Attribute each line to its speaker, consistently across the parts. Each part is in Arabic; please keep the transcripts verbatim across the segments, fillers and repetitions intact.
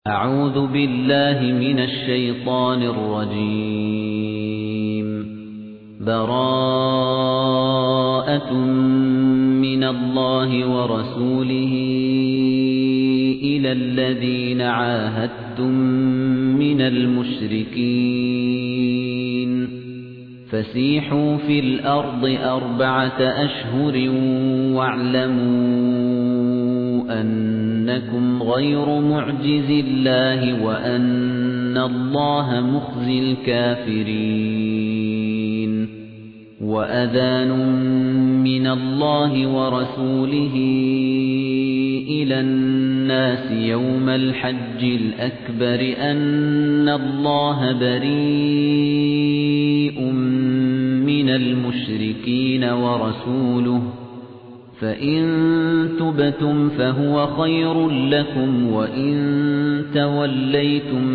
Speaker 1: أعوذ بالله من الشيطان الرجيم براءة من الله ورسوله إلى الذين عاهدتم من المشركين فسيحوا في الأرض أربعة أشهر واعلموا أنكم غير معجز الله وأن الله مخزي الكافرين وأذان من الله ورسوله إلى الناس يوم الحج الأكبر أن الله بريء من المشركين ورسوله فإن تبتم فهو خير لكم وإن توليتم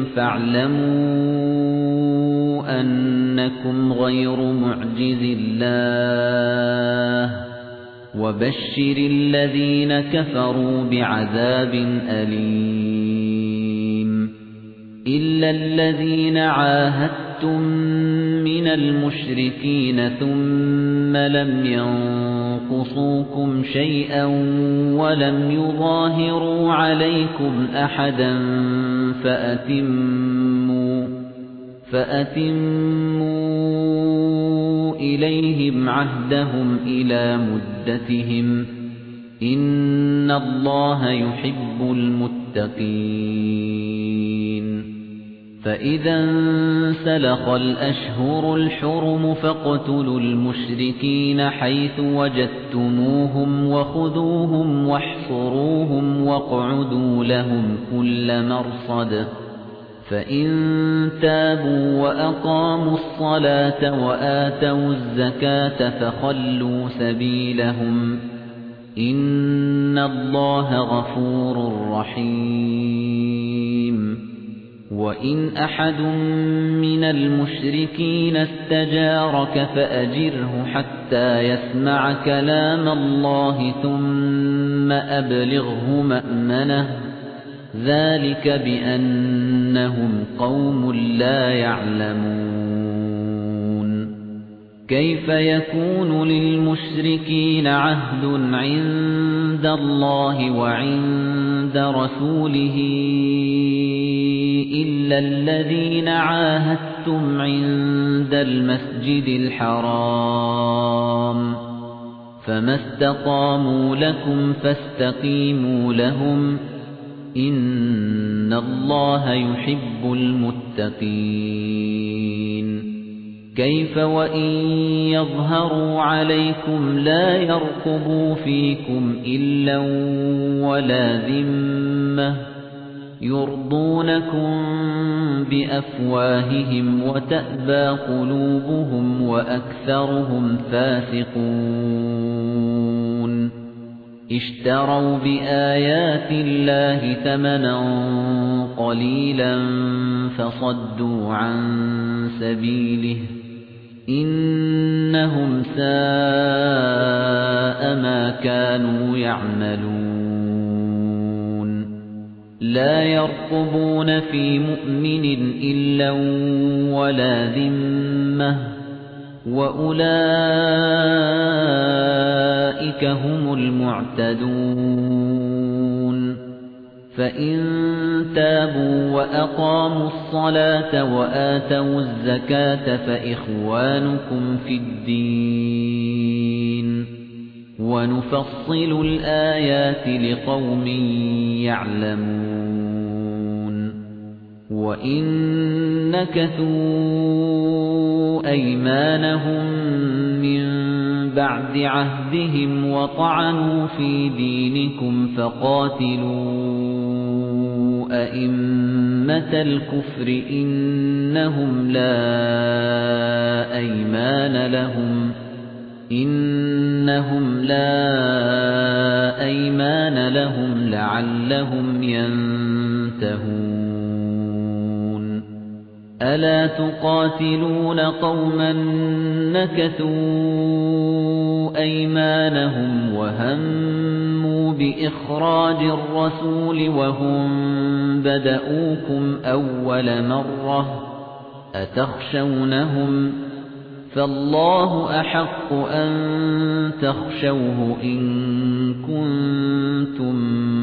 Speaker 1: فاعلموا أنكم غير معجز الله وبشر الذين كفروا بعذاب أليم إلا الذين عاهدتم من المشركين ثم لم ينقصوكم شيئا ولم يظاهروا عليكم أحدا فأتموا فأتموا إليهم عهدهم إلى مدتهم إن الله يحب المتقين فإذا انسلخ الأشهر الحرم فاقتلوا المشركين حيث وجدتموهم وخذوهم واحصروهم واقعدوا لهم كل مرصد فإن تابوا وأقاموا الصلاة وآتوا الزكاة فخلوا سبيلهم إن الله غفور رحيم وَإِنْ أَحَدٌ مِنَ الْمُشْرِكِينَ اسْتَجَارَكَ فَأَجِرْهُ حَتَّى يَسْمَعَ كَلَامَ اللَّهِ ثُمَّ أَبْلِغْهُ مَأْمَنَهُ ذَلِكَ بِأَنَّهُمْ قَوْمٌ لَّا يَعْلَمُونَ كَيْفَ يَكُونُ لِلْمُشْرِكِينَ عَهْدٌ عِندَ اللَّهِ وَعِندَ رَسُولِهِ إِلَّا الَّذِينَ عَاهَدتُّمْ عِندَ الْمَسْجِدِ الْحَرَامِ فَمَا اسْتَقَامُوا لَكُمْ فَاسْتَقِيمُوا لَهُمْ إِنَّ اللَّهَ يُحِبُّ الْمُتَّقِينَ كَيْفَ وَإِن يَظْهَرُوا عَلَيْكُمْ لَا يَرْقُبُوا فِيكُمْ إِلًّا وَلَا ذِمَّةً يُرْضُونَكُم بِأَفْوَاهِهِمْ وَتَأْبَى قُلُوبُهُمْ وَأَكْثَرُهُمْ فَاسِقُونَ اشْتَرَوْا بِآيَاتِ اللَّهِ ثَمَنًا قَلِيلًا فَصَدُّوا عَن سَبِيلِهِ إِنَّهُمْ سَاءَ مَا كَانُوا يَعْمَلُونَ لَا يَرْقُبُونَ فِي مُؤْمِنٍ إِلًّا وَلَا ذِمَّةً وَأُولَئِكَ هُمُ الْمُعْتَدُونَ فَإِن تَابُوا وَأَقَامُوا الصَّلَاةَ وَآتَوُا الزَّكَاةَ فَإِخْوَانُكُمْ فِي الدِّينِ وَنُفَصِّلُ الْآيَاتِ لِقَوْمٍ يَعْلَمُونَ وَإِن نَّكَثُوا أَيْمَانَهُم مِّن بَعْدِ عَهْدِهِمْ وَطَعَنُوا فِي دِينِكُمْ فَقَاتِلُوا أَئِمَّةَ الْكُفْرِ إِنَّهُمْ لَا أَيْمَانَ لَهُمْ إِنَّهُمْ لَا أَيْمَانَ لَهُمْ لَعَلَّهُمْ يَنْتَهُونَ أَلَا تُقَاتِلُونَ قَوْمًا نَكَثُوا أَيْمَانَهُمْ وَهَمُّوا بإخراج الرسول وهم بدؤوكم أول مرة أتخشونهم فالله أحق أن تخشوه إن كنتم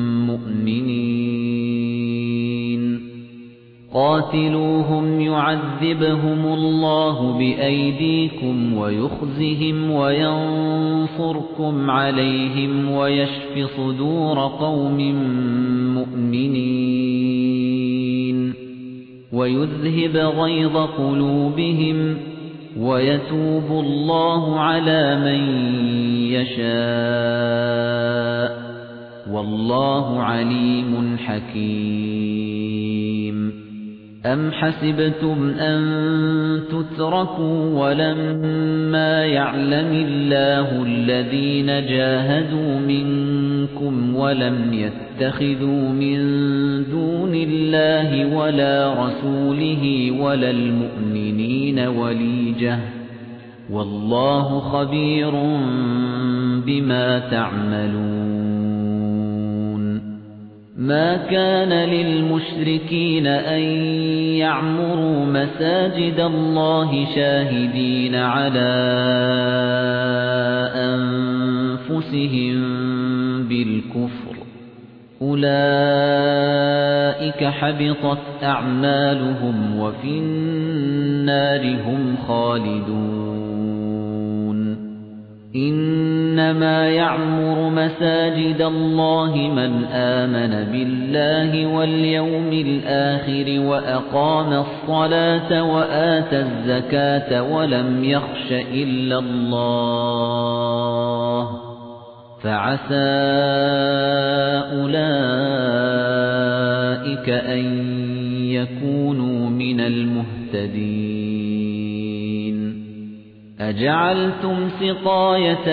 Speaker 1: مؤمنين قاتلوهم يعذبهم الله بأيديكم ويخزهم وينصركم عليهم ويشف صدور قوم مؤمنين ويذهب غيظ قلوبهم ويتوب الله على من يشاء والله عليم حكيم أم حسبتم أن تتركوا ولما يعلم الله الذين جاهدوا منكم ولم يتخذوا من دون الله ولا رسوله ولا المؤمنين وليجة والله خبير بما تعملون ما كان للمشركين أن يعمروا مساجد الله شاهدين على أنفسهم بالكفر أولئك حبطت أعمالهم وفي النار هم خالدون إنما يعمر مساجد الله من آمن بالله واليوم الآخر وأقام الصلاة وآتى الزكاة ولم يخش إلا الله فعسى أولئك أن يكونوا من المهتدين أجعلتم سقاية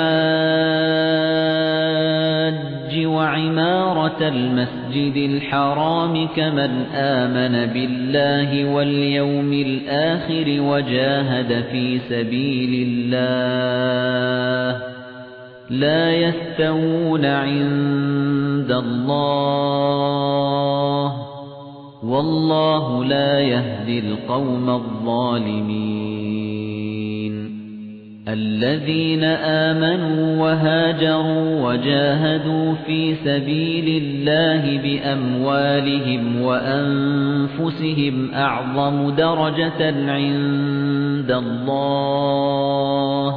Speaker 1: الحاج وعمارة المسجد الحرام كمن آمن بالله واليوم الآخر وجاهد في سبيل الله لا يستوون عند الله والله لا يهدي القوم الظالمين الذين آمنوا وهاجروا وجاهدوا في سبيل الله بأموالهم وأنفسهم أعظم درجة عند الله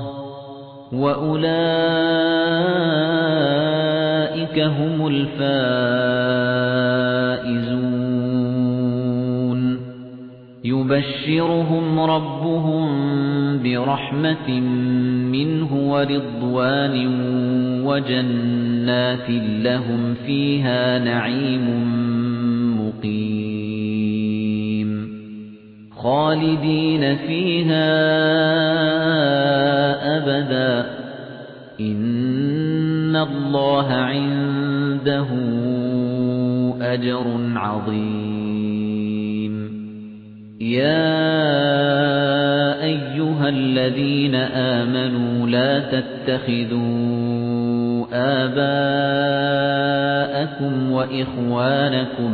Speaker 1: وأولئك هم الفائزون يبشرهم ربهم برحمة منه ورضوان وجنات لهم فيها نعيم مقيم خالدين فيها أبدا إن الله عنده أجر عظيم يا أيها الذين آمنوا لا تتخذوا آباءكم وإخوانكم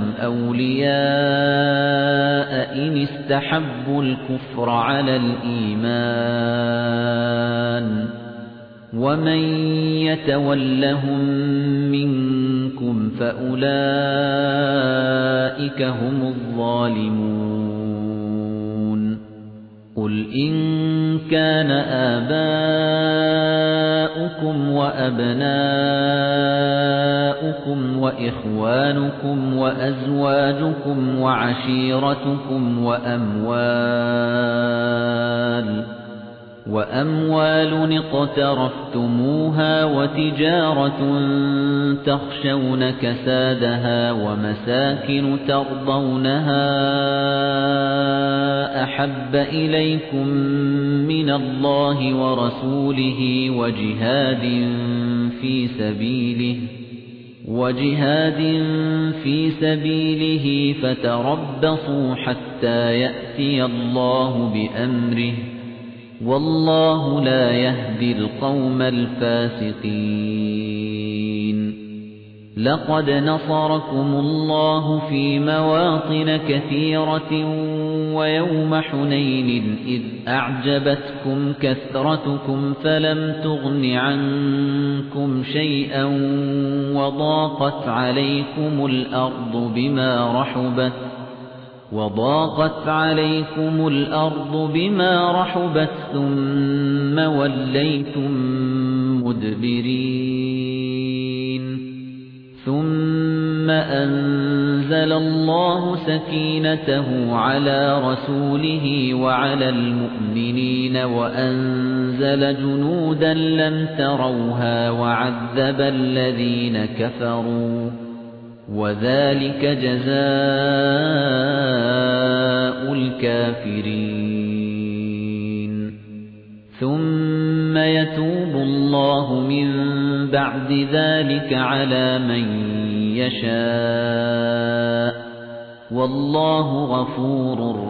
Speaker 1: أولياء إن استحبوا الكفر على الإيمان ومن يتولهم منكم فأولئك هم الظالمون قل إن كان آباؤكم وأبناؤكم وإخوانكم وأزواجكم وعشيرتكم وأموال وأموال اقترفتموها وتجارة تخشون كسادها ومساكن ترضونها أحب إليكم من الله ورسوله وجهاد في سبيله وجهاد في سبيله فتربصوا حتى يأتي الله بأمره والله لا يهدي القوم الفاسقين لقد نصركم الله في مواطن كثيرة ويوم حنين إذ أعجبتكم كثرتكم فلم تغن عنكم شيئا وضاقت عليكم الأرض بما رحبت وضاقت عليكم الأرض بما رحبت ثم وليتم مدبرين ثم أنزل الله سكينته على رسوله وعلى المؤمنين وأنزل جنودا لم تروها وعذب الذين كفروا وذلك جزاء الكافرين ثم يتوب الله من بعد ذلك على من يشاء والله غفور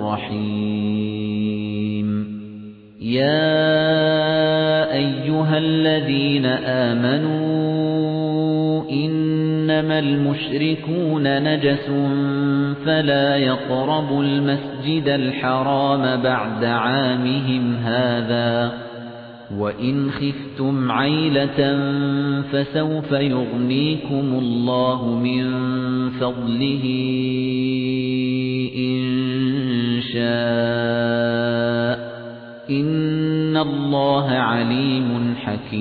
Speaker 1: رحيم يا أيها الذين آمنوا إنما المشركون نجس فلا يقربوا المسجد الحرام بعد عامهم هذا وإن خفتم عيلة فسوف يغنيكم الله من فضله إن شاء إن الله عليم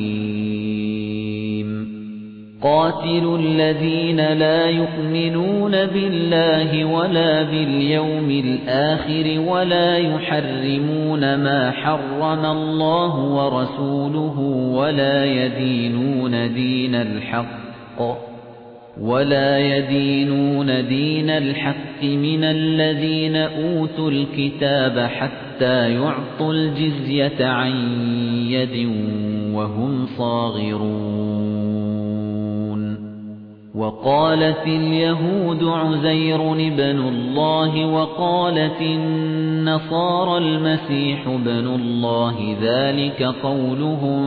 Speaker 1: حكيم قاتلوا الذين لا يؤمنون بالله ولا باليوم الآخر ولا يحرمون ما حرم الله ورسوله ولا يدينون دين الحق ولا يدينون دين الحق من الذين أوتوا الكتاب حتى يعطوا الجزية عن يد وهم صاغرون وقالت اليهود عزير ابن الله وقالت النصارى المسيح ابن الله ذلك قولهم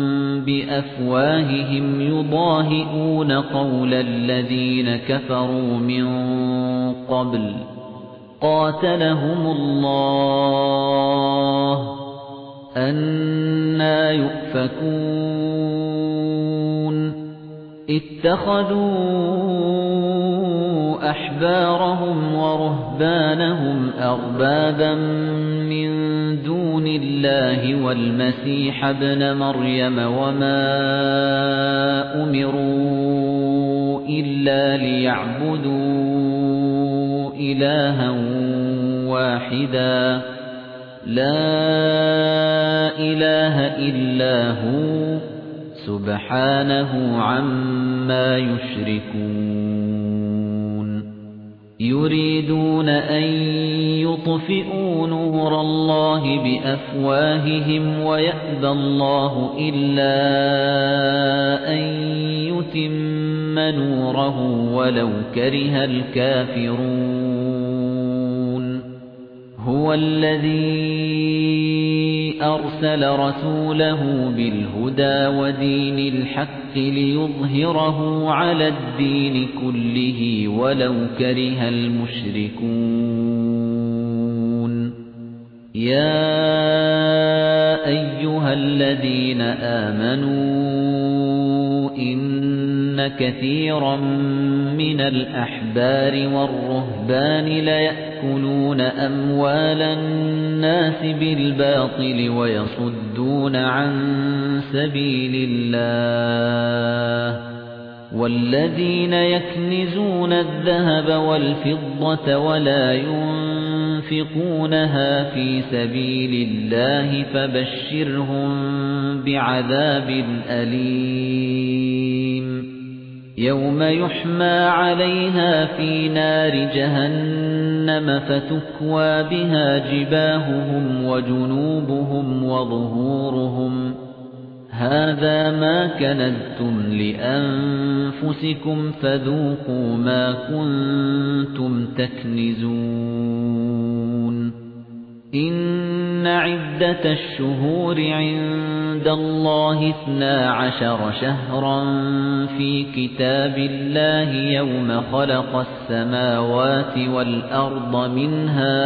Speaker 1: بأفواههم يضاهئون قول الذين كفروا من قبل قاتلهم الله أنى يؤفكون اتخذوا أحبارهم ورهبانهم أربابا من دون الله والمسيح ابن مريم وما أمروا إلا ليعبدوا إلها واحدا لا إله إلا هو سبحانه عما يشركون يريدون أن يطفئوا نور الله بأفواههم ويأبى الله إلا أن يتم نوره ولو كره الكافرون هو الذي أرسل رسوله بالهدى ودين الحق ليظهره على الدين كله ولو كره المشركون يا أيها الذين آمنوا إن كثيرا من الأحبار والرهبان ليأكلون أموال الناس بالباطل ويصدون عن سبيل الله والذين يكنزون الذهب والفضة ولا ينفقونها في سبيل الله فبشرهم بعذاب أليم يوم يحمى عليها في نار جهنم فتكوى بها جباههم وجنوبهم وظهورهم هذا ما كنزتم لأنفسكم فذوقوا ما كنتم تكنزون إن عِدَّةَ الشُّهُورِ عِندَ اللَّهِ اثْنَا عَشَرَ شَهْرًا فِي كِتَابِ اللَّهِ يَوْمَ خَلَقَ السَّمَاوَاتِ وَالْأَرْضَ مِنْهَا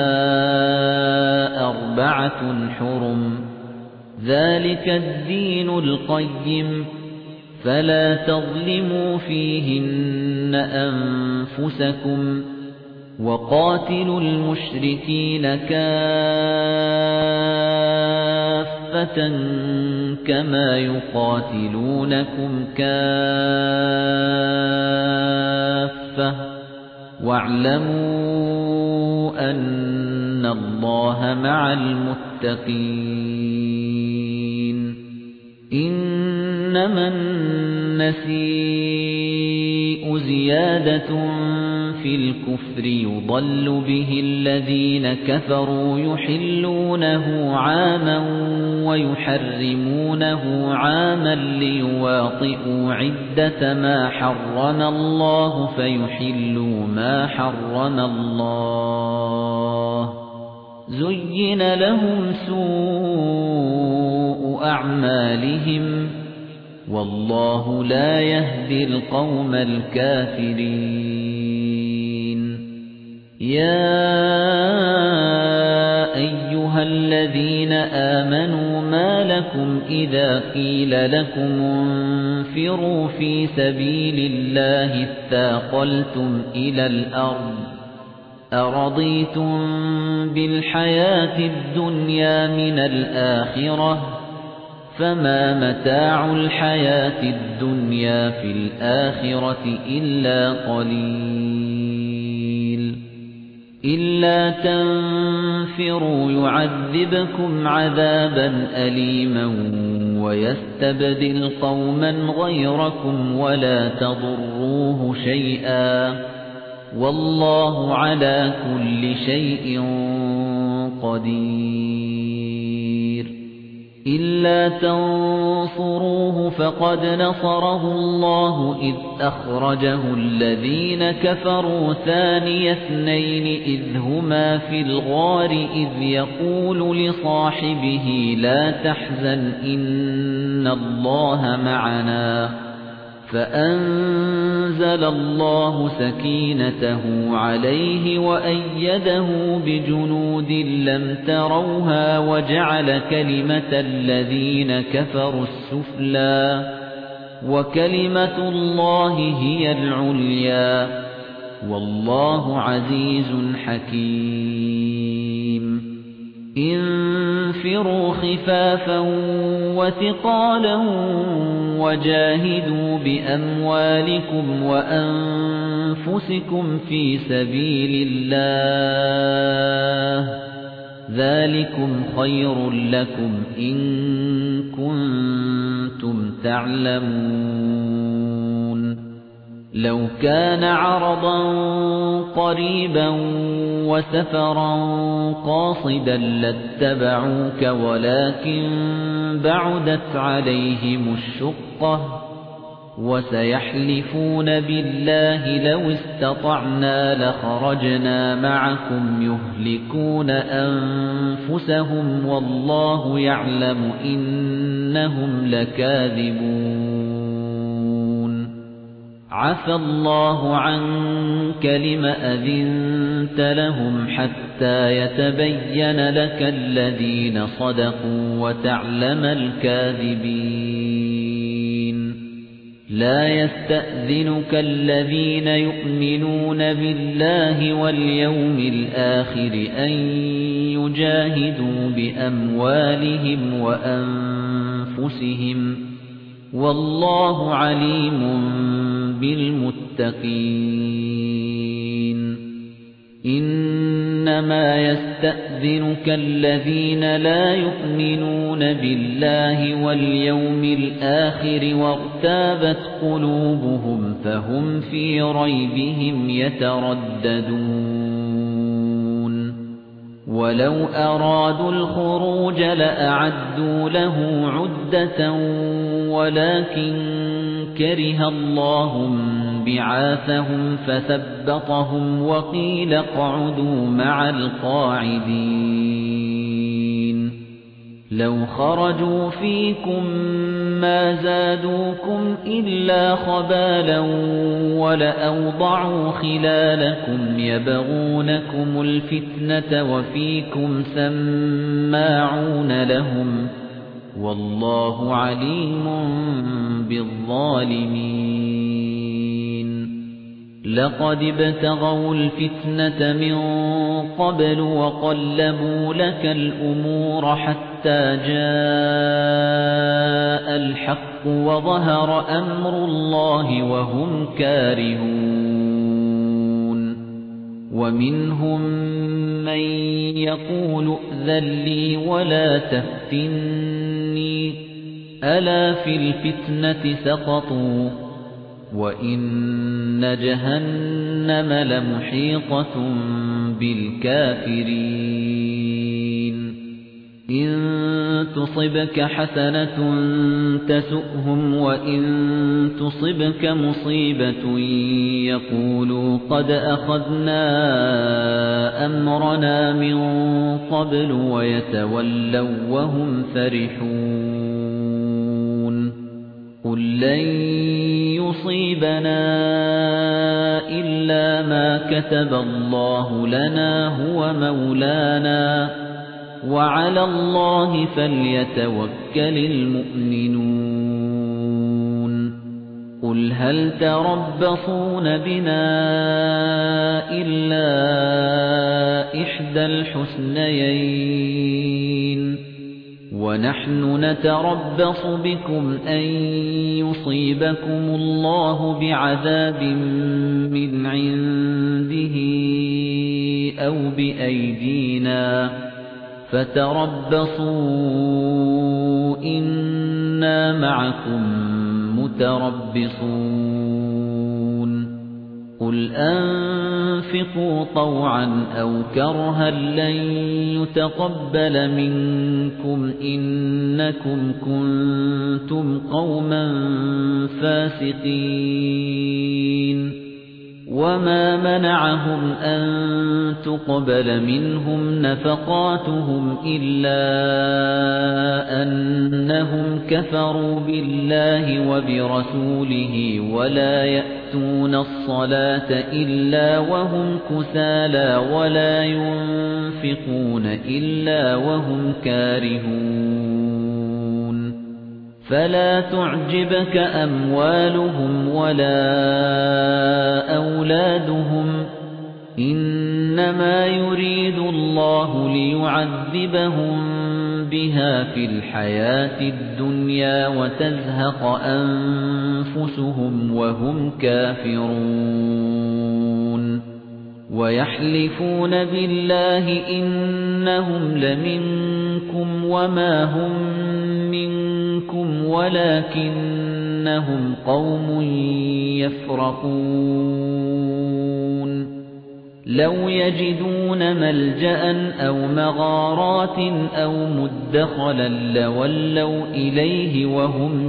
Speaker 1: أَرْبَعَةٌ حُرُمٌ ۚ ذَلِكَ الدِّينُ الْقَيِّمُ، فَلَا تَظْلِمُوا فِيهِنَّ أَنفُسَكُمْ ۚ وَقَاتِلُوا الْمُشْرِكِينَ كَافَّةً كَمَا يُقَاتِلُونَكُمْ كَافَّةً ۚ وَاعْلَمُوا أَنَّ اللَّهَ مَعَ الْمُتَّقِينَ. إِنَّمَا النَّسِيءُ زِيَادَةٌ فِي الْكُفْرِ يُضَلُّ بِهِ الَّذِينَ كَفَرُوا يُحِلُّونَهُ عَامًا وَيُحَرِّمُونَهُ عَامًا لِيُوَاطِئُوا عِدَّةَ مَا حَرَّمَ اللَّهُ فَيُحِلُّوا مَا حَرَّمَ اللَّهُ ۚ زُيِّنَ لَهُمْ سُوءُ أَعْمَالِهِمْ ۗ وَاللَّهُ لَا يَهْدِي الْقَوْمَ الْكَافِرِينَ. يَا أَيُّهَا الَّذِينَ آمَنُوا مَا لَكُمْ إِذَا قِيلَ لَكُمُ انفِرُوا فِي سَبِيلِ اللَّهِ اثَّاقَلْتُمْ إِلَى الْأَرْضِ أَرَضِيتُمْ بِالْحَيَاةِ الدُّنْيَا مِنَ الْآخِرَةِ ۚ فَمَا مَتَاعُ الْحَيَاةِ الدُّنْيَا فِي الْآخِرَةِ إِلَّا قَلِيلٌ. إِلَّا تَنفِرُوا يُعَذِّبْكُمْ عَذَابًا أَلِيمًا وَيَسْتَبْدِلْ قَوْمًا غَيْرَكُمْ وَلَا تَضُرُّوهُ شَيْئًا ۗ وَاللَّهُ عَلَى كُلِّ شَيْءٍ قَدِيرٌ. إِلَّا تَنصُرُوهُ فَقَدْ نَصَرَهُ اللَّهُ إِذْ أَخْرَجَهُ الَّذِينَ كَفَرُوا ثَانِيَ اثْنَيْنِ إِذْ هُمَا فِي الْغَارِ إِذْ يَقُولُ لِصَاحِبِهِ لَا تَحْزَنْ إِنَّ اللَّهَ مَعَنَا ۖ فَأَنزَلَ اللَّهُ سَكِينَتَهُ عَلَيْهِ وَأَيَّدَهُ بِجُنُودٍ لَّمْ تَرَوْهَا وَجَعَلَ كَلِمَةَ الَّذِينَ كَفَرُوا السُّفْلَىٰ ۗ وَكَلِمَةُ اللَّهِ هِيَ الْعُلْيَا ۗ وَاللَّهُ عَزِيزٌ حَكِيمٌ. انفِرُوا خِفَافًا وَثِقَالًا وَجَاهِدُوا بِأَمْوَالِكُمْ وَأَنفُسِكُمْ فِي سَبِيلِ اللَّهِ ۚ ذَلِكُمْ خَيْرٌ لَّكُمْ إِن كُنتُمْ تَعْلَمُونَ. لَوْ كَانَ عَرَضًا قَرِيبًا وَسَفَرًا قَاصِدًا لَّاتَّبَعُوكَ وَلَٰكِن بَعُدَتْ عَلَيْهِمُ الشُّقَّةُ، وَسَيَحْلِفُونَ بِاللَّهِ لَوِ اسْتَطَعْنَا لَخَرَجْنَا مَعَكُمْ يُهْلِكُونَ أَنفُسَهُمْ وَاللَّهُ يَعْلَمُ إِنَّهُمْ لَكَاذِبُونَ. عَفَا اللَّهُ عَنكَ لِمَ أَذِنتَ لَهُمْ حَتَّىٰ يَتَبَيَّنَ لَكَ الَّذِينَ صَدَقُوا وَتَعْلَمَ الْكَاذِبِينَ. لَا يَسْتَأْذِنُكَ الَّذِينَ يُؤْمِنُونَ بِاللَّهِ وَالْيَوْمِ الْآخِرِ أَن يُجَاهِدُوا بِأَمْوَالِهِمْ وَأَنفُسِهِمْ ۗ وَاللَّهُ عَلِيمٌ بِالْمُتَّقِينَ. إِنَّمَا يَسْتَأْذِنُكَ الَّذِينَ لَا يُؤْمِنُونَ بِاللَّهِ وَالْيَوْمِ الْآخِرِ وَارْتَابَتْ قُلُوبُهُمْ فَهُمْ فِي رَيْبِهِمْ يَتَرَدَّدُونَ. وَلَوْ أَرَادُوا الْخُرُوجَ لَأَعَدُّوا لَهُ عُدَّةً وَلَكِن كَرِهَ اللَّهُ بِعَاثَهُمْ فَثَبَّطَهُمْ وَقِيلَ اقْعُدُوا مَعَ الْقَاعِدِينَ. لو خرجوا فيكم ما زادوكم إلا خبالا ولأوضعوا خلالكم يبغونكم الفتنة وفيكم سماعون لهم والله عليم بالظالمين لقد ابتغوا الفتنة من قبل وقلبوا لك الأمور حتى جاء الحق وظهر أمر الله وهم كارهون ومنهم من يقول ائذن لي ولا تفتني ألا في الفتنة سقطوا وَإِنَّ جَهَنَّمَ لَمُحِيطَةٌ بِالْكَافِرِينَ إِن تُصِبْكَ حَسَنَةٌ تَسُؤْهُمْ وَإِن تُصِبْكَ مُصِيبَةٌ يَقُولُوا قَدْ أَخَذْنَا أَمْرَنَا مِن قَبْلُ وَيَتَوَلَّوْا وَهُمْ فَرِحُونَ قُل لَّن يُصِيبَنَا إِلَّا مَا كَتَبَ اللَّهُ لَنَا هُوَ مَوْلَانَا وَعَلَى اللَّهِ فَلْيَتَوَكَّلِ الْمُؤْمِنُونَ قُلْ هَلْ تَرَبَّصُونَ بِنَا إِلَّا إِحْدَى الْحُسْنَيَيْنِ وَنَحْنُ نَتَرَبَّصُ بِكُمْ أَن يُصِيبَكُمُ اللَّهُ بِعَذَابٍ مِّنْ عِندِهِ أَوْ بِأَيْدِينَا فَتَرَبَّصُوا إِنَّا مَعَكُمْ مُتَرَبِّصُونَ قُلْ أَنفِقُوا طَوْعًا أَوْ كَرْهًا لَّن يُتَقَبَّلَ مِنكُمْ إِنَّكُمْ كُنتُمْ قَوْمًا فَاسِقِينَ وَمَا مَنَعَهُمْ أَن تُقْبَلَ مِنْهُمْ نَفَقَاتُهُمْ إِلَّا أَنَّهُمْ كَفَرُوا بِاللَّهِ وَبِرَسُولِهِ وَلَا يَأْتُونَ الصَّلَاةَ إِلَّا وَهُمْ كُسَالَى وَلَا يُنفِقُونَ إِلَّا وَهُمْ كَارِهُونَ فَلَا تُعْجِبْكَ أَمْوَالُهُمْ وَلَا أَوْلَادُهُمْ إِنَّمَا يُرِيدُ اللَّهُ لِيُعَذِّبَهُم بِهَا فِي الْحَيَاةِ الدُّنْيَا وَتَزْهَقَ أَنفُسُهُمْ وَهُمْ كَافِرُونَ وَيَحْلِفُونَ بِاللَّهِ إِنَّهُمْ لَمِنكُمْ وَمَا هُمْ مِنكُمْ وَلَكِنَّهُمْ قَوْمٌ يَفْرَقُونَ لَوْ يَجِدُونَ مَلْجَأً أَوْ مَغَارَاتٍ أَوْ مُدَّخَلًا لَّوَلَّوْا إِلَيْهِ وَهُمْ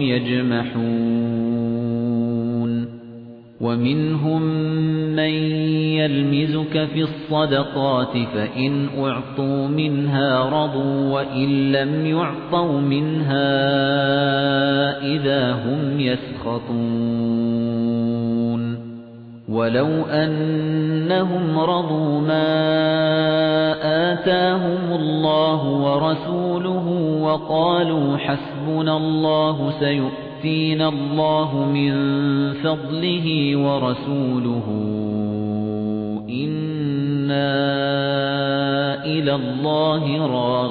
Speaker 1: يَجْمَحُونَ وَمِنْهُم مَّن يَلْمِزُكَ فِي الصَّدَقَاتِ فَإِنْ أُعْطُوا مِنْهَا رَضُوا وَإِن لَّمْ يُعْطَوْا مِنْهَا إِذَا هُمْ يَسْخَطُونَ وَلَوْ أَنَّهُمْ رَضُوا مَا آتَاهُمُ اللَّهُ وَرَسُولُهُ وَقَالُوا حَسْبُنَا اللَّهُ سَيُؤْتِينَا اللَّهُ مِن فَضْلِهِ وَرَسُولُهُ إِنَّا إِلَى اللَّهِ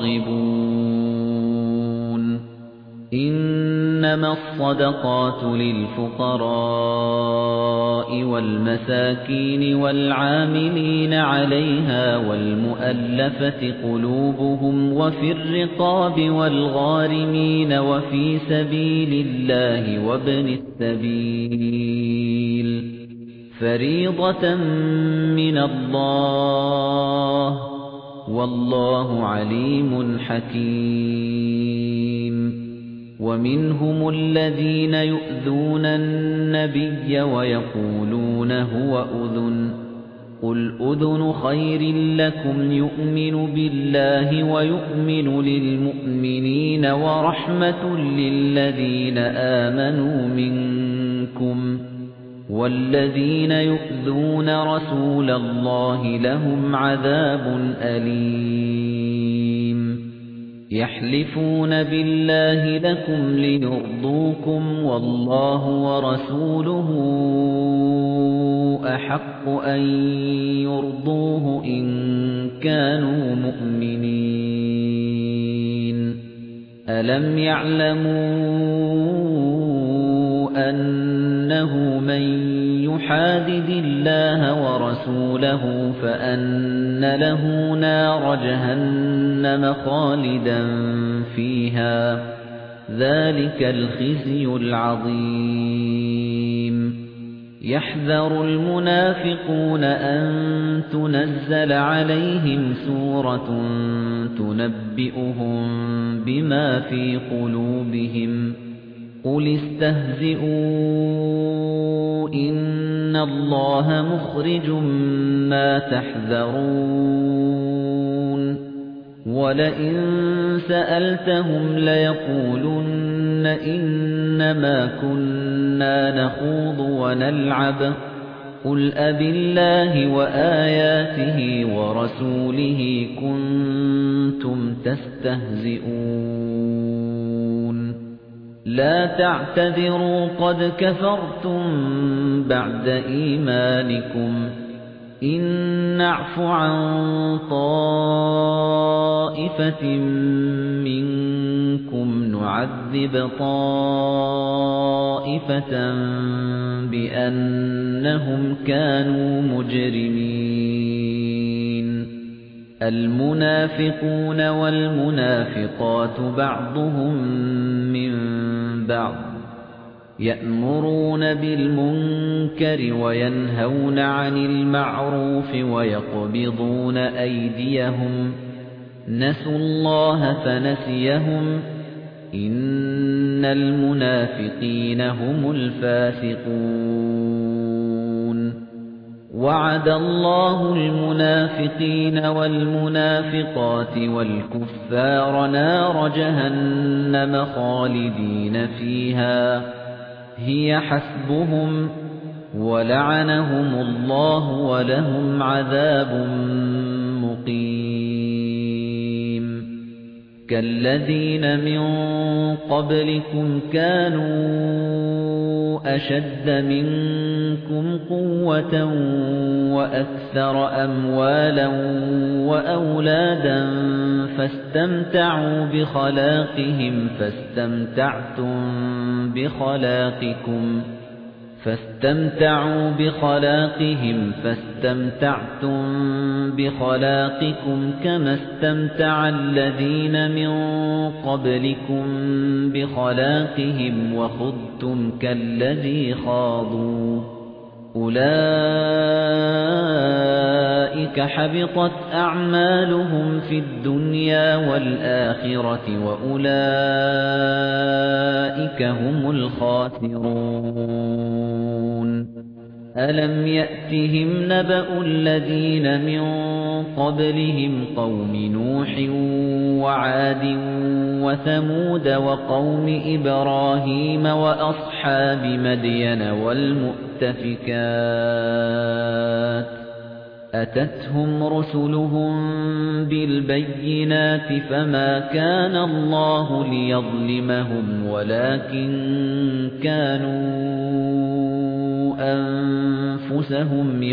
Speaker 1: رَاغِبُونَ إِنَّمَا الصَّدَقَاتُ لِلْفُقَرَاءِ وَالْمَسَاكِينِ وَالْعَامِلِينَ عَلَيْهَا وَالْمُؤَلَّفَةِ قُلُوبُهُمْ وَفِي الرِّقَابِ وَالْغَارِمِينَ وَفِي سَبِيلِ اللَّهِ وَابْنِ السَّبِيلِ فَرِيضَةً مِنَ اللَّهِ وَاللَّهُ عَلِيمٌ حَكِيمٌ وَمِنْهُمُ الَّذِينَ يُؤْذُونَ النَّبِيَّ وَيَقُولُونَ هُوَ أُذُنٌ قُلْ أُذُنُ خَيْرٍ لَّكُمْ يُؤْمِنُ بِاللَّهِ وَيُؤْمِنُ لِلْمُؤْمِنِينَ وَرَحْمَةٌ لِّلَّذِينَ آمَنُوا مِنكُمْ وَالَّذِينَ يُؤْذُونَ رَسُولَ اللَّهِ لَهُمْ عَذَابٌ أَلِيمٌ يَحْلِفُونَ بِاللَّهِ لَكُمْ لِيُرْضُوكُمْ وَاللَّهُ وَرَسُولُهُ أَحَقُّ أَن يُرْضُوهُ إِن كَانُوا مُؤْمِنِينَ أَلَمْ يَعْلَمُوا أَنَّهُ مَن يُحَادِدِ اللَّهَ وَرَسُولَهُ فَأَنَّ لَهُ نَارَ جَهَنَّمَ خَالِدًا فِيهَا ذَلِكَ الْخِزْيُ الْعَظِيمُ يَحْذَرُ الْمُنَافِقُونَ أَن تُنَزَّلَ عَلَيْهِمْ سُورَةٌ تُنَبِّئُهُم بِمَا فِي قُلُوبِهِمْ قُلِ اسْتَهْزِئُوا إِنَّ اللَّهَ مُخْرِجٌ مَّا تَحْذَرُونَ وَلَئِن سَأَلْتَهُمْ لَيَقُولُنَّ إِنَّمَا كُنَّا نَخُوضُ وَنَلْعَبُ قُلْ أَبِاللَّهِ وَآيَاتِهِ وَرَسُولِهِ كُنتُمْ تَسْتَهْزِئُونَ لَا تَعْتَذِرُوا قَدْ كَفَرْتُمْ بَعْدَ إِيمَانِكُمْ إِن نَّعْفُ عَن طَائِفَةٍ مِّنكُمْ نُعَذِّبْ طَائِفَةً بِأَنَّهُمْ كَانُوا مُجْرِمِينَ الْمُنَافِقُونَ وَالْمُنَافِقَاتُ بَعْضُهُم مِّن بَعْضٍ يَأْمُرُونَ بِالْمُنكَرِ وَيَنْهَوْنَ عَنِ الْمَعْرُوفِ وَيَقْبِضُونَ أَيْدِيَهُمْ نَسُوا اللَّهَ فَنَسِيَهُمْ إِنَّ الْمُنَافِقِينَ هُمُ الْفَاسِقُونَ وَعَدَ اللَّهُ الْمُنَافِقِينَ وَالْمُنَافِقَاتِ وَالْكُفَّارَ نَارَ جَهَنَّمَ خَالِدِينَ فِيهَا هِيَ حَسْبُهُمْ وَلَعَنَهُمُ اللَّهُ وَلَهُمْ عَذَابٌ مُقِيمٌ كَالَّذِينَ مِن قَبْلِكُمْ كَانُوا أَشَدَّ مِنكُمْ قُوَّةً وَأَكْثَرَ أَمْوَالًا وَأَوْلَادًا فَاسْتَمْتَعُوا بِخَلَاقِهِمْ فَاسْتَمْتَعْتُمْ بِخَلَاقِكُمْ فَاسْتَمْتَعُوا بِخَلَاقِهِمْ فَاسْتَمْتَعْتُمْ بِخَلَاقِكُمْ كَمَا اسْتَمْتَعَ الَّذِينَ مِن قَبْلِكُمْ بِخَلَاقِهِمْ وَخُضْتُمْ كَالَّذِي خَاضُوا أُولَئِكَ حَبِطَتْ أَعْمَالُهُمْ فِي الدُّنْيَا وَالْآخِرَةِ وَأُولَئِكَ هُمُ الْخَاسِرُونَ أَلَمْ يَأْتِهِمْ نَبَأُ الَّذِينَ مِن قَبْلِهِمْ قَوْمِ نُوحٍ وَعَادٍ وَثَمُودَ وَقَوْمِ إِبْرَاهِيمَ وَأَصْحَابِ مَدْيَنَ وَالْمُؤْتَفِكَاتِ أَتَتْهُمْ رُسُلُهُم بِالْبَيِّنَاتِ فَمَا كَانَ اللَّهُ لِيَظْلِمَهُمْ وَلَكِن كَانُوا أَنفُسَهُمْ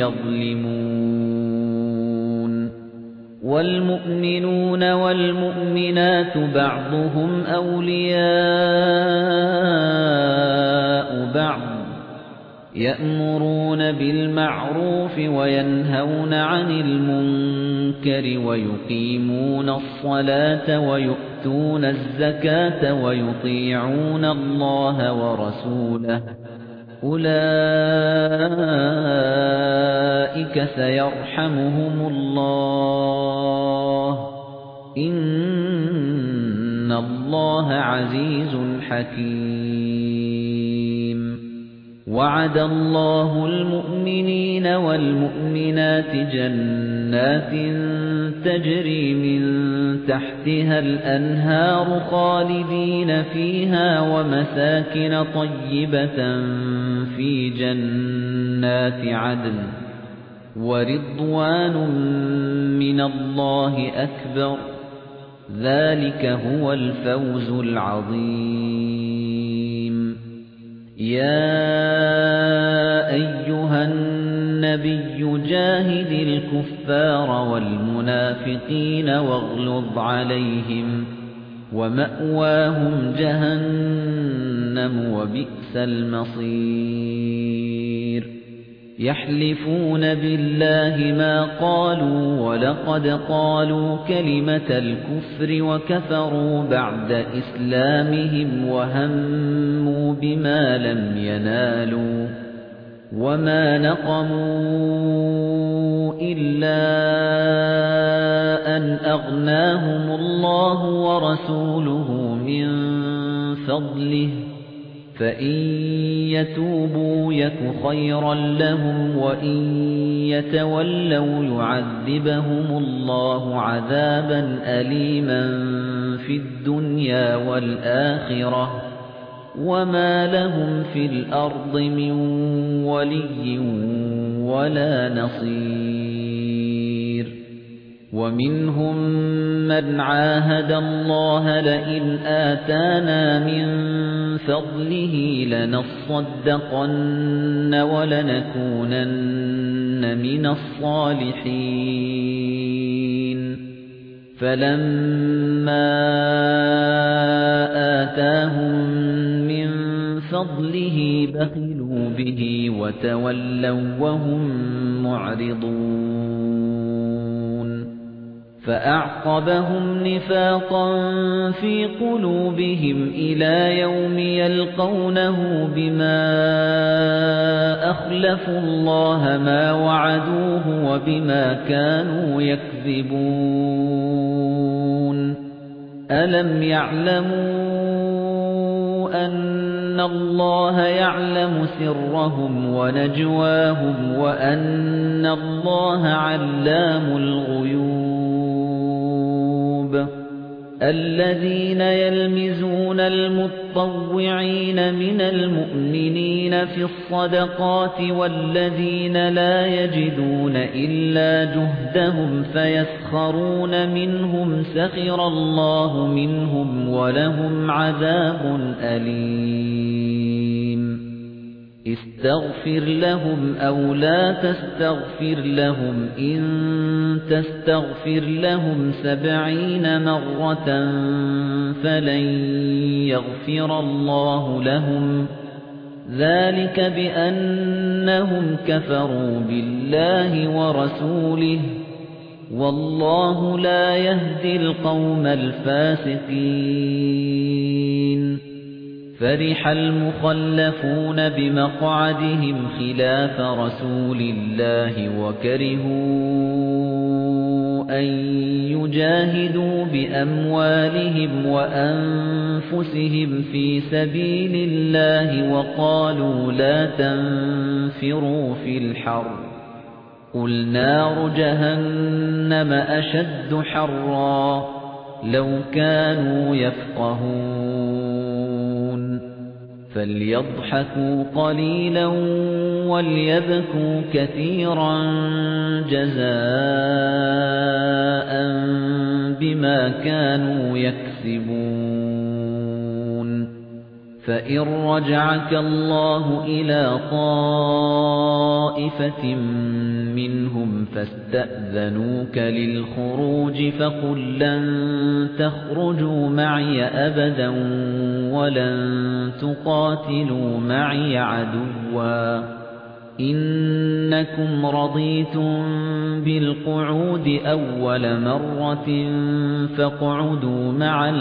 Speaker 1: يَظْلِمُونَ وَالْمُؤْمِنُونَ وَالْمُؤْمِنَاتُ بَعْضُهُمْ أَوْلِيَاءُ بَعْضٍ يَأْمُرُونَ بِالْمَعْرُوفِ وَيَنْهَوْنَ عَنِ الْمُنكَرِ وَيُقِيمُونَ الصَّلَاةَ وَيُؤْتُونَ الزَّكَاةَ وَيُطِيعُونَ اللَّهَ وَرَسُولَهُ أُولَئِكَ سَيَرْحَمُهُمُ اللَّهُ إِنَّ اللَّهَ عَزِيزٌ حَكِيمٌ وَعَدَ اللَّهُ الْمُؤْمِنِينَ وَالْمُؤْمِنَاتِ جَنَّاتٍ تَجْرِي مِن تَحْتِهَا الْأَنْهَارُ خَالِدِينَ فِيهَا وَمَسَاكِنَ طَيِّبَةً فِي جَنَّاتِ عَدْنٍ وَرِضْوَانٌ مِّنَ اللَّهِ أَكْبَرُ ذَلِكَ هُوَ الْفَوْزُ الْعَظِيمُ يَا أَيُّهَا النَّبِيُّ جَاهِدِ الْكُفَّارَ وَالْمُنَافِقِينَ وَاغْلُظْ عَلَيْهِمْ وَمَأْوَاهُمْ جَهَنَّمُ وَبِئْسَ الْمَصِيرُ يَحْلِفُونَ بِاللَّهِ مَا قَالُوا وَلَقَدْ قَالُوا كَلِمَةَ الْكُفْرِ وَكَفَرُوا بَعْدَ إِسْلَامِهِمْ وَهَمُّوا بِمَا لَمْ يَنَالُوا وَمَا نَقَمُوا إِلَّا أَنْ أَغْنَاهُمُ اللَّهُ وَرَسُولُهُ مِنْ فَضْلِهِ فَإِن يَتُوبُوا يَكُ خَيْرًا لَّهُمْ وَإِن يَتَوَلَّوْا يُعَذِّبْهُمُ اللَّهُ عَذَابًا أَلِيمًا فِي الدُّنْيَا وَالْآخِرَةِ وَمَا لَهُمْ فِي الْأَرْضِ مِنْ وَلِيٍّ وَلَا نَصِيرٍ وَمِنْهُمْ مَنْ عَاهَدَ اللَّهَ لَئِنْ آتَانَا مِنْ فَضْلِهِ لَنَصَّدَّقَنَّ وَلَنَكُونَنَّ مِنَ الصَّالِحِينَ فَلَمَّا آتَاهُمْ مِنْ فَضْلِهِ بَخِلُوا بِهِ وَتَوَلَّوْا وَهُمْ مُعْرِضُونَ فَأَعْقَبَهُمْ نِفَاقًا فِي قُلُوبِهِمْ إِلَى يَوْمِ يَلْقَوْنَهُ بِمَا أَخْلَفُوا اللَّهَ مَا وَعَدُوهُ وَبِمَا كَانُوا يَكْذِبُونَ أَلَمْ يَعْلَمُوا أَنَّ اللَّهَ يَعْلَمُ سِرَّهُمْ وَنَجْوَاهُمْ وَأَنَّ اللَّهَ عَلَّامُ الْغُيُوبِ الَّذِينَ يَلْمِزُونَ الْمُطَّوِّعِينَ مِنَ الْمُؤْمِنِينَ فِي الصَّدَقَاتِ وَالَّذِينَ لَا يَجِدُونَ إِلَّا جُهْدَهُمْ فَيَسْخَرُونَ مِنْهُمْ سَخِرَ اللَّهُ مِنْهُمْ وَلَهُمْ عَذَابٌ أَلِيمٌ استغفر لهم أو لا تستغفر لهم إن تستغفر لهم سبعين مرة فلن يغفر الله لهم ذلك بأنهم كفروا بالله ورسوله والله لا يهدي القوم الفاسقين فرح المخلفون بمقعدهم خلاف رسول الله وكرهوا أن يجاهدوا بأموالهم وأنفسهم في سبيل الله وقالوا لا تنفروا في الحر قل نار جهنم أشد حرا لو كانوا يفقهون فليضحكوا قليلا وليبكوا كثيرا جزاء بما كانوا يكسبون فإن رجعك الله إلى طائفة منهم فاستأذنوك للخروج فقل لن تخرجوا معي أبدا ولن تقاتلوا معي عدوا إنكم رضيتم بالقعود أول مرة فاقعدوا مع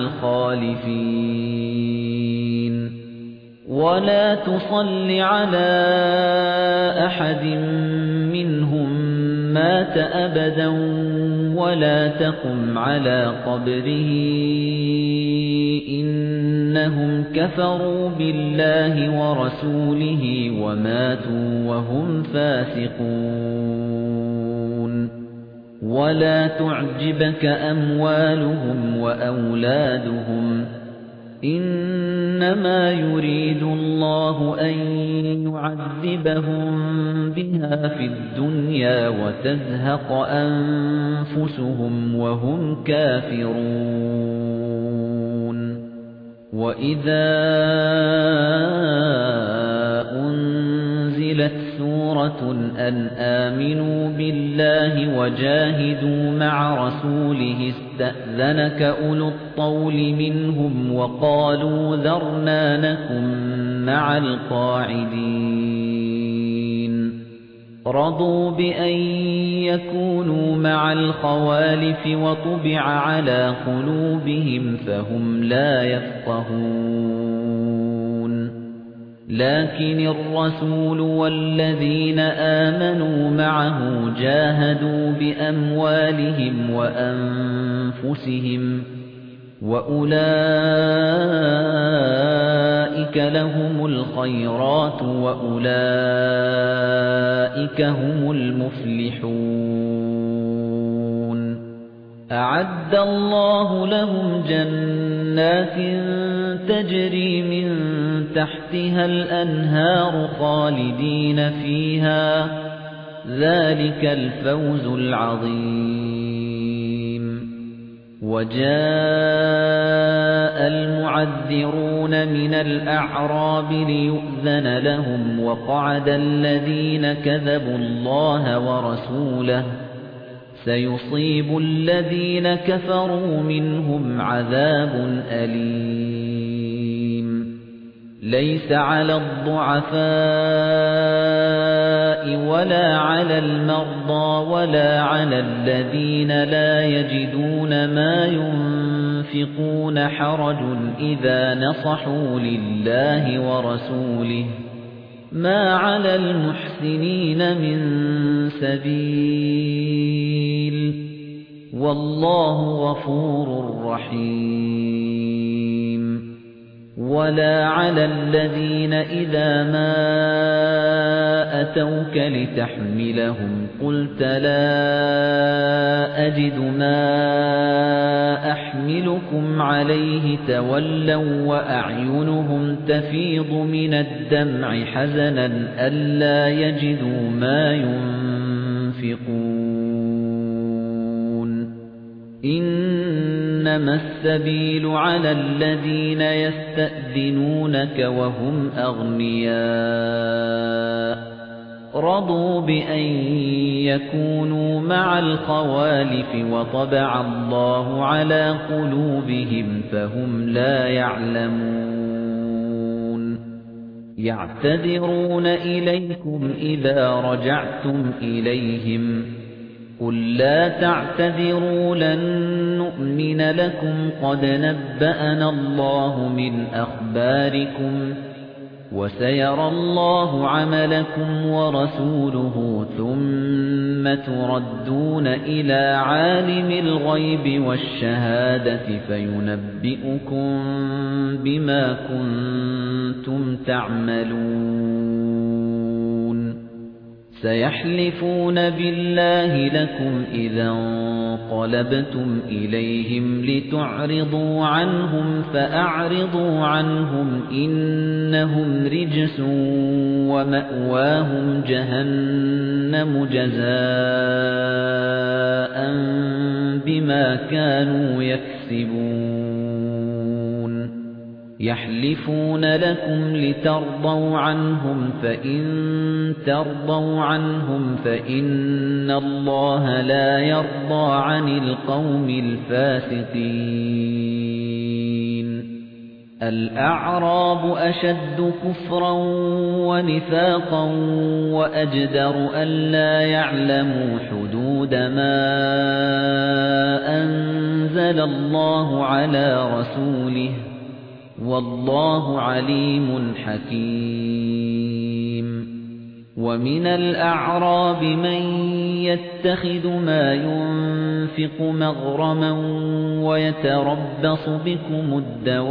Speaker 1: الخالفين ولا تصل على أحد منهم مات أبدا ولا تقم على قبره إنهم كفروا بالله ورسوله وماتوا وهم فاسقون ولا تعجبك أموالهم وأولادهم إنما يريد الله أن يعذبهم بها في الدنيا وتزهق أنفسهم وهم كافرون وإذا أنزلت سورة أن آمنوا بالله وجاهدوا مع رسوله استأذنك أولو الطول منهم وقالوا ذرنا نكن مع القاعدين رضوا بأن يكونوا مع الخوالف وطبع على قلوبهم فهم لا يفقهون لكن الرسول والذين آمنوا معه جاهدوا بأموالهم وأنفسهم وأولئك لهم الخيرات وأولئك هم المفلحون أعد الله لهم جنات تجري من تحتها الأنهار خالدين فيها ذلك الفوز العظيم وجاء المعذرون من الأعراب ليؤذن لهم وقعد الذين كذبوا الله ورسوله سيصيب الذين كفروا منهم عذاب أليم ليس على الضعفاء ولا على المرضى ولا على الذين لا يجدون ما ينفقون حرج إذا نصحوا لله ورسوله ما على المحسنين من سبيل والله غفور رحيم ولا على الذين إذا ما أتوك لتحملهم قلت لا أجد ما أحملكم عليه تولوا وأعينهم تفيض من الدمع حزنا ألا يجدوا ما ينفقون إنما السبيل على الذين يستأذنونك وهم أغنياء رضوا بأن يكونوا مع الخوالف وطبع الله على قلوبهم فهم لا يعلمون يعتذرون إليكم إذا رجعتم إليهم قل لا تعتذروا لن نؤمن لكم قد نبأنا الله من أخباركم وسيرى الله عملكم ورسوله ثم تردون إلى عالم الغيب والشهادة فينبئكم بما كنتم تعملون سيحلفون بالله لكم إذا انقلبتم إليهم لتعرضوا عنهم فأعرضوا عنهم إنهم رجس ومأواهم جهنم جزاء بما كانوا يكسبون يحلفون لكم لترضوا عنهم فإن ترضوا عنهم فإن الله لا يرضى عن القوم الفاسقين الأعراب أشد كفرا ونفاقا وأجدر ألا يعلموا حدود ما أنزل الله على رسوله والله عليم حكيم ومن الأعراب من يتخذ ما ينفق يُنْفِقُ مَغْرَمًا وَيَتَرَبَّصُ بِكُمُ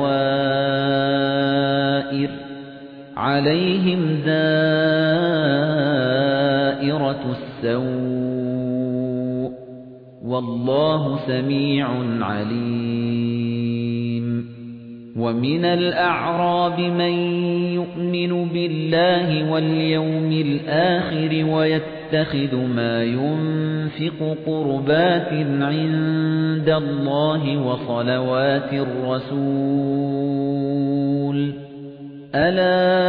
Speaker 1: الدَّوَائِرَ عَلَيْهِمْ دَائِرَةُ السَّوْءِ وَاللَّهُ سَمِيعٌ عَلِيمٌ وَمِنَ الْأَعْرَابِ مَن يُؤْمِنُ بِاللَّهِ وَالْيَوْمِ الْآخِرِ وَيَتَّخِذُ مَا يُنْفِقُ قُرُبَاتٍ عِندَ اللَّهِ وَصَلَوَاتِ الرَّسُولِ أَلَا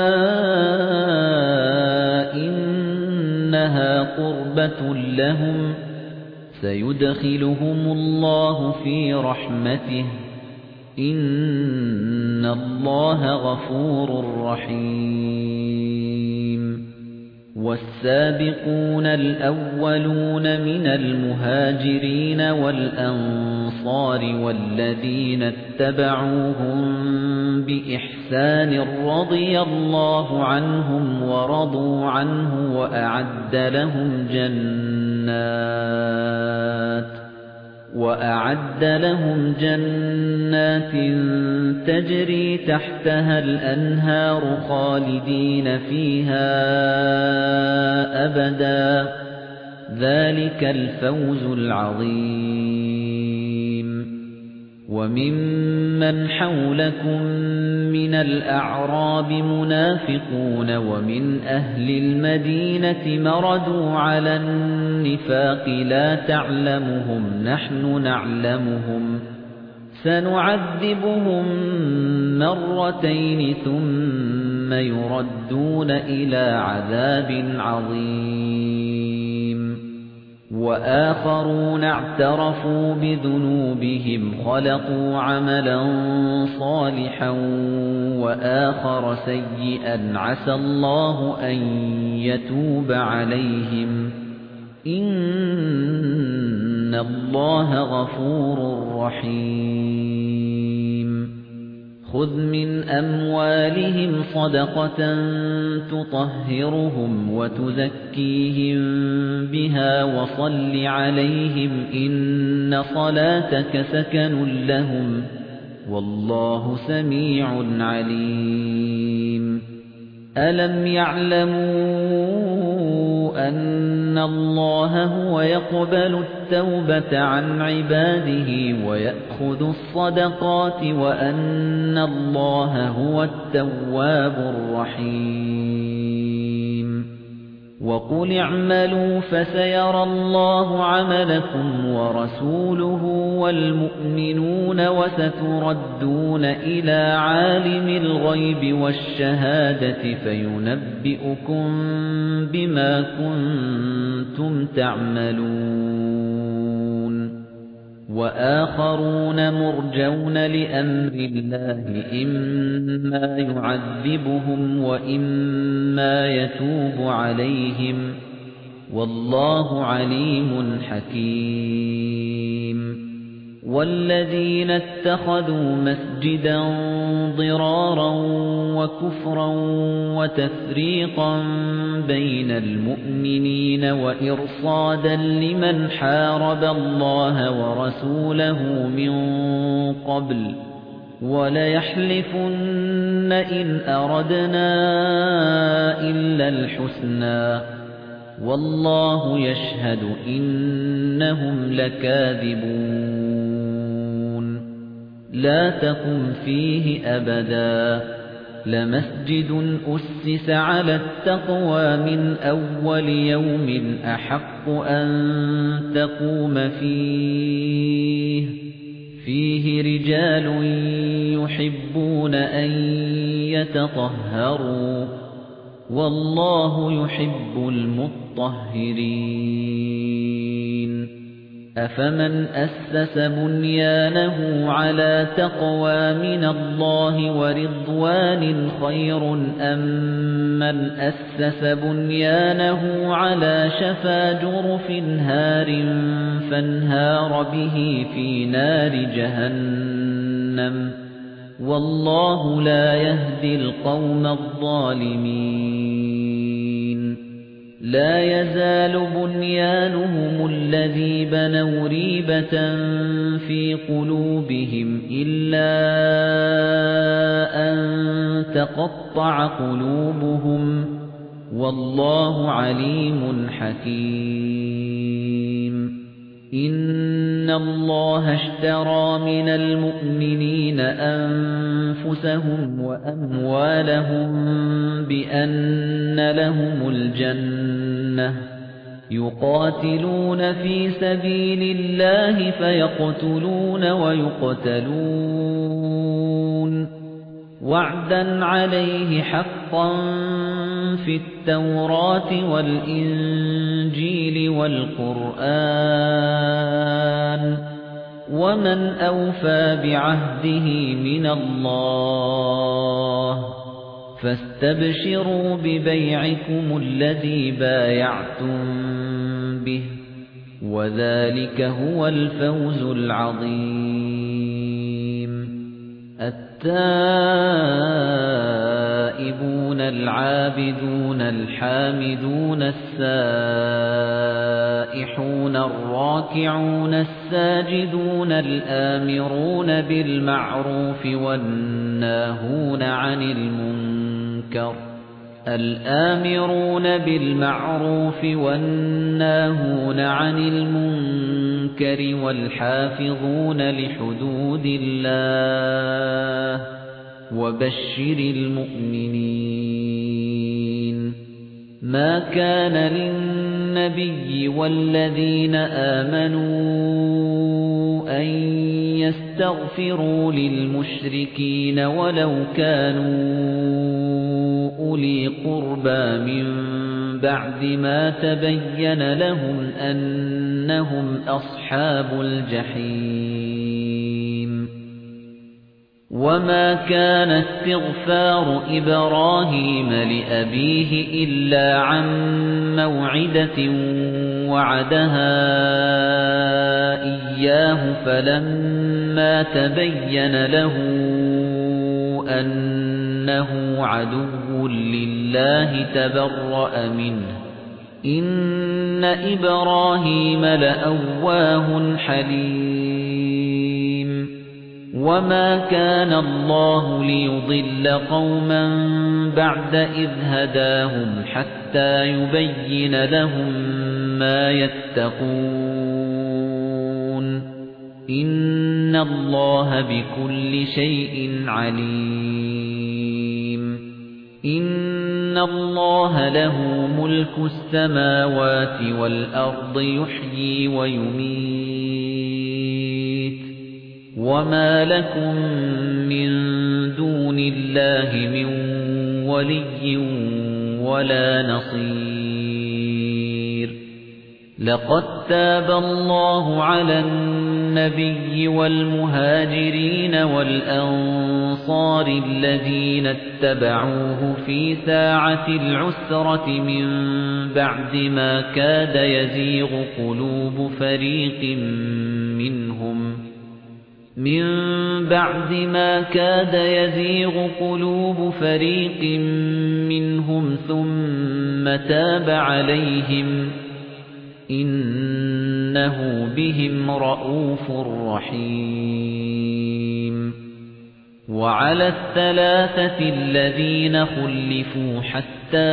Speaker 1: إِنَّهَا قُرْبَةٌ لَهُمْ سَيُدْخِلُهُمُ اللَّهُ فِي رَحْمَتِهِ إِنَّ اللَّهَ غَفُورٌ رَّحِيمٌ وَالسَّابِقُونَ الْأَوَّلُونَ مِنَ الْمُهَاجِرِينَ وَالْأَنصَارِ وَالَّذِينَ اتَّبَعُوهُم بِإِحْسَانٍ رَّضِيَ اللَّهُ عَنْهُمْ وَرَضُوا عَنْهُ وَأَعَدَّ لَهُمْ جَنَّاتٍ وَأَعَدَّ لَهُمْ جَنَّاتٍ تَجْرِي تَحْتَهَا الْأَنْهَارُ خَالِدِينَ فِيهَا أَبَدًا ذَلِكَ الْفَوْزُ الْعَظِيمُ وَمِمَّنْ حَوْلَكُمْ مِنَ الْأَعْرَابِ مُنَافِقُونَ وَمِنْ أَهْلِ الْمَدِينَةِ مَرَدُوا عَلَى النِّفَاقِ لَا تَعْلَمُهُمْ نَحْنُ نَعْلَمُهُمْ سَنُعَذِّبُهُم مَّرَّتَيْنِ ثُمَّ يُرَدُّونَ إِلَى عَذَابٍ عَظِيمٍ وَآخَرُونَ اعْتَرَفُوا بِذُنُوبِهِمْ خَلَقُوا عَمَلًا صَالِحًا وَآخَرَ سَيِّئًا عَسَى اللَّهُ أَن يَتُوبَ عَلَيْهِمْ إِنَّ اللَّهَ غَفُورٌ رَّحِيمٌ خُذْ مِنْ أَمْوَالِهِمْ صَدَقَةً تُطَهِّرُهُمْ وَتُزَكِّيهِمْ بِهَا وَصَلِّ عَلَيْهِمْ إِنَّ صَلَاتَكَ سَكَنٌ لَّهُمْ وَاللَّهُ سَمِيعٌ عَلِيمٌ أَلَمْ يَعْلَمُوا أَنَّ اللَّهَ هُوَ يَقْبَلُ التَّوْبَةَ عَنْ عِبَادِهِ وَيَأْخُذُ الصَّدَقَاتِ وَأَنَّ اللَّهَ هُوَ التَّوَّابُ الرَّحِيمُ وَقُلِ اعْمَلُوا فَسَيَرَى اللَّهُ عَمَلَكُمْ وَرَسُولُهُ وَالْمُؤْمِنُونَ وَسَتُرَدُّونَ إِلَى عَالِمِ الْغَيْبِ وَالشَّهَادَةِ فَيُنَبِّئُكُم بِمَا كُنتُمْ تَعْمَلُونَ وَآخَرُونَ مُرْجَوْنَ لِأَمْرِ اللَّهِ إِمَّا يُعَذِّبُهُمْ وَإِمَّا يَتُوبُ عَلَيْهِمْ وَاللَّهُ عَلِيمٌ حَكِيمٌ وَالَّذِينَ اتَّخَذُوا مَسْجِدًا ضِرَارًا وَكُفْرًا وَتَفْرِيقًا بَيْنَ الْمُؤْمِنِينَ وَإِرْصَادًا لِمَنْ حَارَبَ اللَّهَ وَرَسُولَهُ مِنْ قَبْلُ وَلَيَحْلِفُنَّ إِنْ أَرَدْنَا إِلَّا الْحُسْنَى وَاللَّهُ يَشْهَدُ إِنَّهُمْ لَكَاذِبُونَ لا تقم فيه أبدا لمسجد أسس على التقوى من أول يوم أحق أن تقوم فيه فيه رجال يحبون أن يتطهروا والله يحب المطهرين أفمن أسس بنيانه على تقوى من الله ورضوان خير أم من أسس بنيانه على شفا جرف هار فانهار به في نار جهنم والله لا يهدي القوم الظالمين لا يزال بنيانهم الذي بنوا ريبة في قلوبهم إلا أن تقطع قلوبهم والله عليم حكيم إن الله اشترى من المؤمنين أنفسهم وأموالهم بأن لهم الجنة يقاتلون في سبيل الله فيقتلون ويقتلون وعدا عليه حقا في التوراة والإنجيل والقرآن ومن أوفى بعهده من الله فاستبشروا ببيعكم الذي بايعتم به وذلك هو الفوز العظيم التائبون العابدون الحامدون السائحون الراكعون الساجدون الآمرون بالمعروف والناهون عن المنكر الآمرون بالمعروف والناهون عن المنكر والحافظون لحدود الله وبشر المؤمنين ما كان للنبي والذين آمنوا أن يستغفروا للمشركين ولو كانوا أولي قربى من بعد ما تبين لهم أنهم أصحاب الجحيم وما كان استغفار إبراهيم لأبيه إلا عن موعدة وعدها إياه فلما تبين له أنه عدو لله تبرأ منه إن إبراهيم لأواه حليم وما كان الله ليضل قوما بعد إذ هداهم حتى يبين لهم ما يتقون إن الله بكل شيء عليم إن الله له ملك السماوات والأرض يحيي ويميت وما لكم من دون الله من ولي ولا نصير لقد تاب الله على النبي والمهاجرين والأنصار الذين اتبعوه في ساعة العسرة من بعد ما كاد يزيغ قلوب فريق منهم من بعد ما كاد يزيغ قلوب فريق منهم ثم تاب عليهم إنه بهم رؤوف رحيم وعلى الثلاثة الذين خلفوا حتى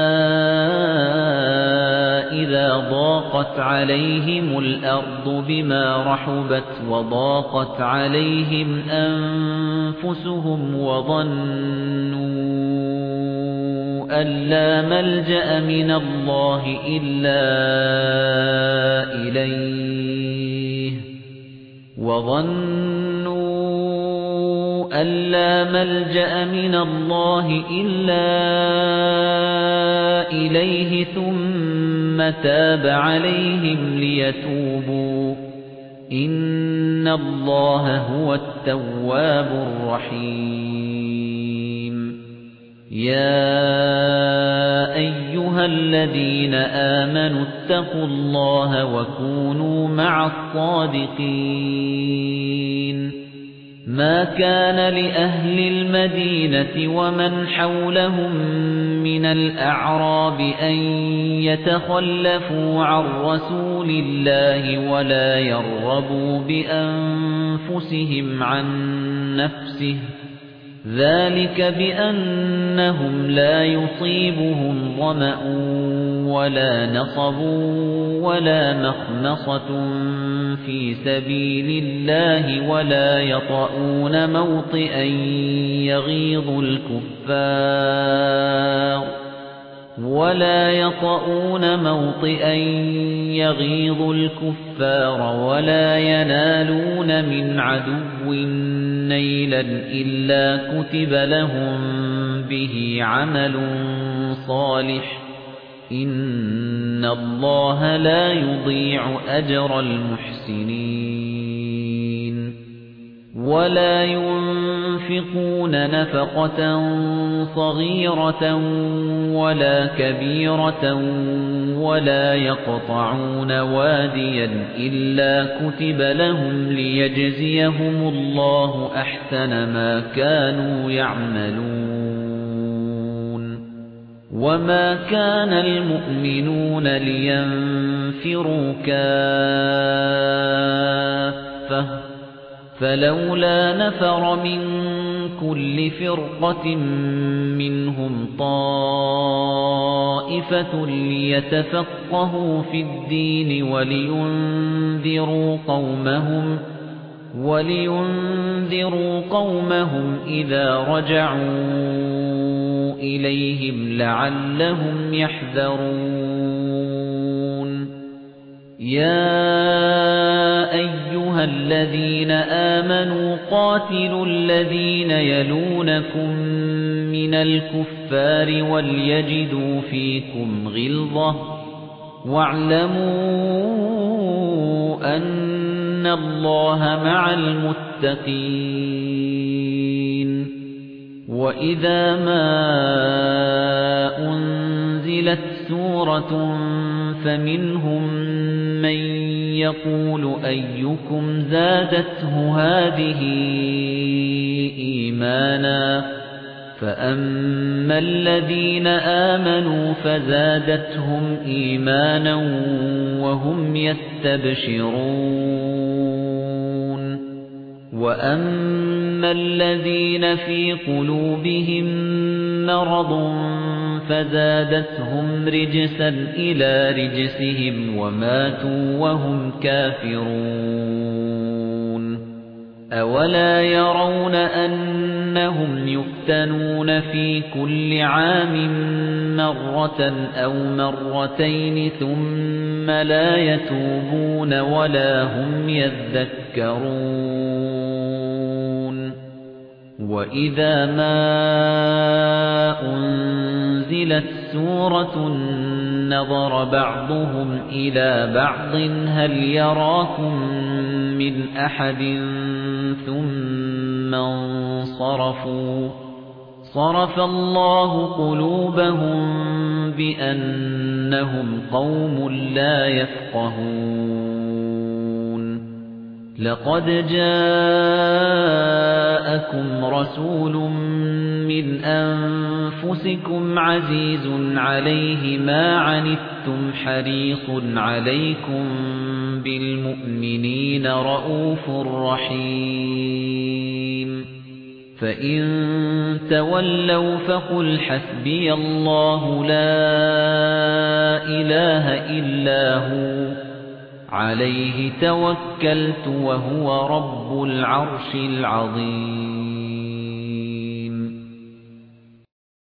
Speaker 1: إذا ضاقت عليهم الأرض بما رحبت وضاقت عليهم أنفسهم وظنوا أن لا ملجأ من الله إلا إليه وظنوا أن لا ملجأ من الله إلا إليه ثم تاب عليهم ليتوبوا إن الله هو التواب الرحيم يا أيها الذين آمنوا اتقوا الله وكونوا مع الصادقين ما كان لأهل المدينة ومن حولهم مِنَ الْأَعْرَابِ أَن يَتَخَلَّفُوا عَن رَّسُولِ اللَّهِ وَلَا يَرْغَبُوا بِأَنفُسِهِمْ عَن نَّفْسِهِ ذَلِكَ بِأَنَّهُمْ لَا يُصِيبُهُمْ ظَمَأٌ وَلَا نَصَبٌ وَلَا مَخْمَصَةٌ فِي سَبِيلِ اللَّهِ وَلَا يَطَئُونَ مَوْطِئًا يَغِيظُ الْكُفَّارَ وَلَا يَطَئُونَ مَوْطِئًا يَغِيظُ الْكُفَّارَ وَلَا يَنَالُونَ مِنْ عَدُوٍّ نَيْلًا إِلَّا كُتِبَ لَهُم بِهِ عَمَلٌ صَالِحٌ إِنَّ اللَّهَ لا يُضِيعُ أَجْرَ الْمُحْسِنِينَ وَلَا يُنفِقُونَ نَفَقَةً صَغِيرَةً وَلَا كَبِيرَةً وَلَا يَقْطَعُونَ وَادِيًا إِلَّا كُتِبَ لَهُمْ لِيَجْزِيَهُمُ اللَّهُ أَحْسَنَ مَا كَانُوا يَعْمَلُونَ وَمَا كَانَ الْمُؤْمِنُونَ لِيَنفِرُوا كَافَّةً فَلَوْلَا نَفَرَ مِن كُلِّ فِرْقَةٍ مِّنْهُمْ طَائِفَةٌ لِيَتَفَقَّهُوا فِي الدِّينِ وَلِيُنذِرُوا قَوْمَهُمْ وَلِيُنذِرُوا قَوْمَهُمْ إِذَا رَجَعُوا إِلَيْهِمْ لَعَلَّهُمْ يَحْذَرُونَ يَا أَيُّهَا الَّذِينَ آمَنُوا قَاتِلُوا الَّذِينَ يَلُونَكُم مِّنَ الْكُفَّارِ وَلْيَجِدُوا فِيكُمْ غِلْظَةً وَاعْلَمُوا أَنَّ اللَّهَ مَعَ الْمُتَّقِينَ وَإِذَا مَا أُنْزِلَتْ سُورَةٌ فَمِنْهُم مَّن يَقُولُ أَيُّكُمْ زَادَتْهُ هَٰذِهِ إِيمَانًا فَأَمَّا الَّذِينَ آمَنُوا فَزَادَتْهُمْ إِيمَانًا وَهُمْ يَسْتَبْشِرُونَ وَأَمَّا الَّذِينَ فِي قُلُوبِهِم مَّرَضٌ فَزَادَتْهُمْ رِجْسًا إِلَىٰ رِجْسِهِمْ وَمَاتُوا وَهُمْ كَافِرُونَ أَوَلَا يَرَوْنَ أَنَّهُمْ يُفْتَنُونَ فِي كُلِّ عَامٍ مَّرَّةً أَوْ مَرَّتَيْنِ ثُمَّ لَا يَتُوبُونَ وَلَا هُمْ يَذَّكَّرُونَ وَإِذَا مَا أُنْزِلَتْ سُورَةٌ نَظَرَ بَعْضُهُمْ إِلَى بَعْضٍ هَلْ يَرَاكُمْ مِنْ أَحَدٍ ثُمَّ انصَرَفُوا صَرَفَ اللَّهُ قُلُوبَهُم بِأَنَّهُمْ قَوْمٌ لَّا يَفْقَهُونَ لَقَدْ جَاءَكُمْ رَسُولٌ مِّنْ أَنفُسِكُمْ عَزِيزٌ عَلَيْهِ مَا عَنِتُّمْ حَرِيصٌ عَلَيْكُمْ بِالْمُؤْمِنِينَ رَءُوفٌ رَّحِيمٌ فَإِن تَوَلَّوْا فَقُلْ حَسْبِيَ اللَّهُ لَا إِلَٰهَ إِلَّا هُوَ عَلَيْهِ تَوَكَّلْتُ وَهُوَ رَبُّ الْعَرْشِ الْعَظِيمِ